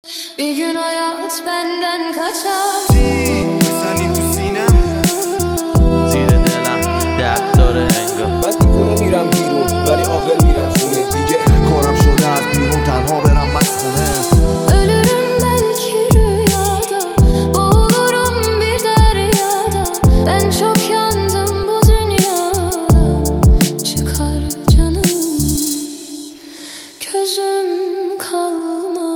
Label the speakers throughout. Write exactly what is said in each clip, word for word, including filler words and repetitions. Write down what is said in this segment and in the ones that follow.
Speaker 1: Bir gün hayat benden kaçar.
Speaker 2: بزنین تو سینم
Speaker 3: زیر دلم درد داره انگار
Speaker 4: من دیوونه میرم بیرون ولی عاقل میرم خونه دیگه.
Speaker 5: کارم شده از بیرون تنها برم مسخونه.
Speaker 1: Ölürüm belki rüyada, boğulurum bir deryada. Ben çok yandım bu dünyada. Çıkar canım, gözüm kalmaz.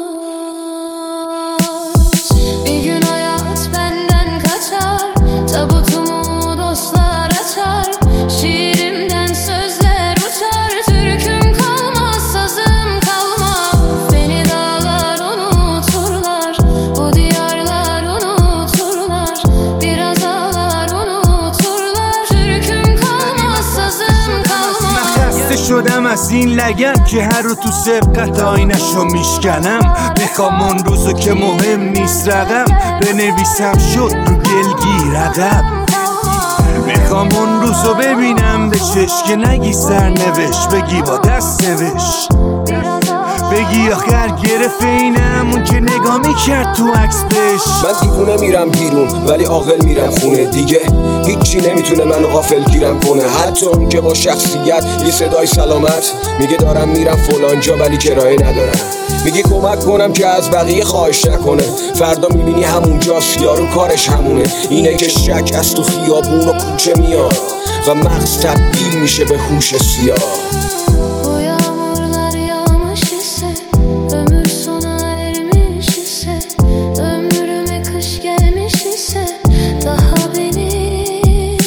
Speaker 1: Bir gün hayat benden kaçar, tabutumu dostlar açar. Şiirimden sözler uçar, türküm kalmaz, sazım kalmaz. Beni dağlar unuturlar, bu diyarlar unuturlar. Biraz ağlar unuturlar, türküm kalmaz, sazım kalmaz.
Speaker 2: خسته شدم از این لگن که هر رو تو سبقت آینشو میشکنم. میخوام اون روزو که مهم نیست رقم بنویسم شد رو گلگیر عقب. میخوام اون روزو ببینم به چشم که نگی سرنوشت بگی با دست نوشت. بگی آخر گرفت اینم اون که نگاه میکرد تو عکس بهش.
Speaker 4: من دیوونه میرم بیرون ولی عاقل میرم خونه دیگه. هیچی نمیتونه منو غافل گیرم کنه، حتی اون که با شخصیت یه صدای سلامت میگه دارم میرم فلان جا ولی کرایه ندارم. میگه کمک کنم که از بقیه خواهش نکنه، فردا میبینی همونجاست یارو کارش همونه. اینه که شک از تو خیابون و کوچه میاد و مغز تبدیل میشه به هوش سیاه.
Speaker 1: Bu yağmurlar yağmış ise, ömür sona ermiş ise, ömrüme kış gelmiş ise, daha benim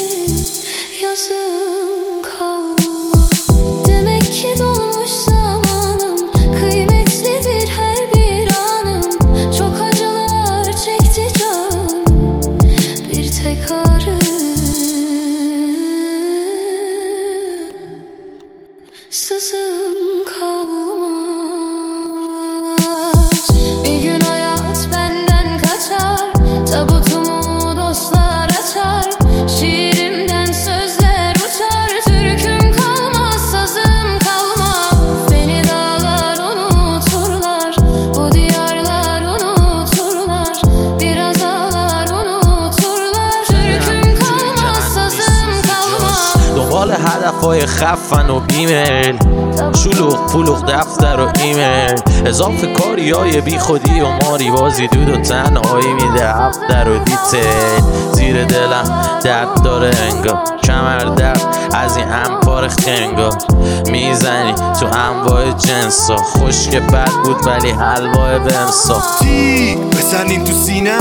Speaker 1: yazım kalmaz. Demek ki dolmuş zamanım, kıymetlidir her bir anım. Çok acılar çekti canım, bir tek ağrı sızım kalmaz. Bir gün hayat benden kaçar, tabutumu dostlar açar. Şiirimden sözler uçar, türküm kalmaz, sazım kalmaz. Beni dağlar unuturlar, bu diyarlar unuturlar. Biraz ağlar unuturlar, türküm kalmaz, sazım kalmaz.
Speaker 3: دنبال هدفهای خفن و بیمیل، شلوغ پلوغ دفتر و ایمیل، اضافه کاری های بی خودی و ماری بازی دود و تنهایی میده هفتر و دیتیل. زیر دلم درد داره انگار، کمر درد از این انبار خنگا. میزنی تو انواع جنسا، خشک بد بود ولی حلوای بمسا.
Speaker 2: بزنین تو سینم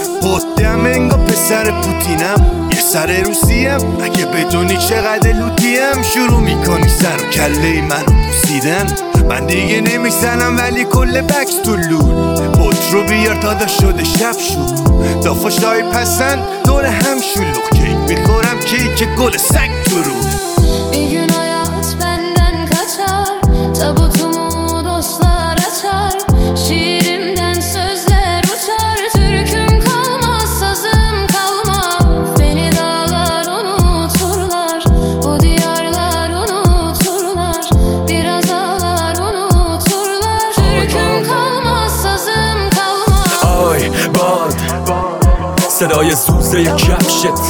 Speaker 2: قدم انگا پسر پوتینم. یه سر روسیم اگه بدونی چقدر لوتیم. شروع میکنی سر و کله منو بوسیدن. من دیگه نمیزنم ولی کل بکس تو لول. بوت رو بیار تا شده شب شروع. دافاشای پسند دور هم شلوغ. کیک میخورم کیک گل سگ تو رو.
Speaker 1: Bir gün hayat benden kaçar, tabutumu dostlar açar. Şiirimden sözler uçar, türküm kalmaz, sazım kalmaz. Beni dağlar unuturlar, bu diyarlar unuturlar. Biraz ağlar unuturlar, türküm kalmaz, sazım kalmaz.
Speaker 6: آی باد صدای زوزه کفشت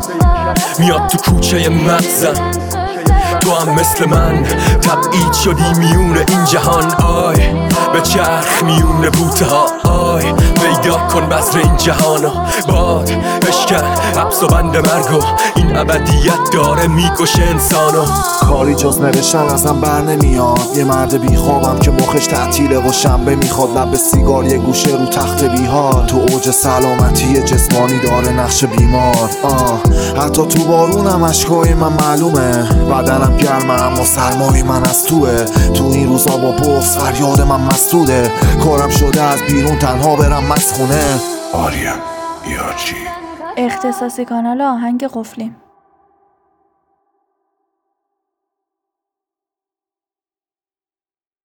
Speaker 6: میاد تو کوچه مغزم. تو هم مثل من تبعید شدی میونه این جهان. آی به چرخ میونه بوته ها. آی پیدا کن بذر این جهانو. باد بشکن حبس و بند مرگو، این ابدیت داره میکشه انسانو.
Speaker 5: کاری جز نوشتن ازم بر نمیاد. یه مرد بیخوابم که مخش تعطیله و شنبه میخواد. لب سیگار یه گوشه رو تخت بیهار. تو اوج سلامتی جسمانی داره نقش بیمار. آه حتی تو بارونم اشکای من معلومه. بدنم گرمه اما سرمای من از توه. تو این روزا با بغض فریاد من مسدوده. کارم شده از بیرون تنها برم مسخونه.
Speaker 2: آریم یا چی؟
Speaker 7: اختصاصی کانال آهنگ قفلی.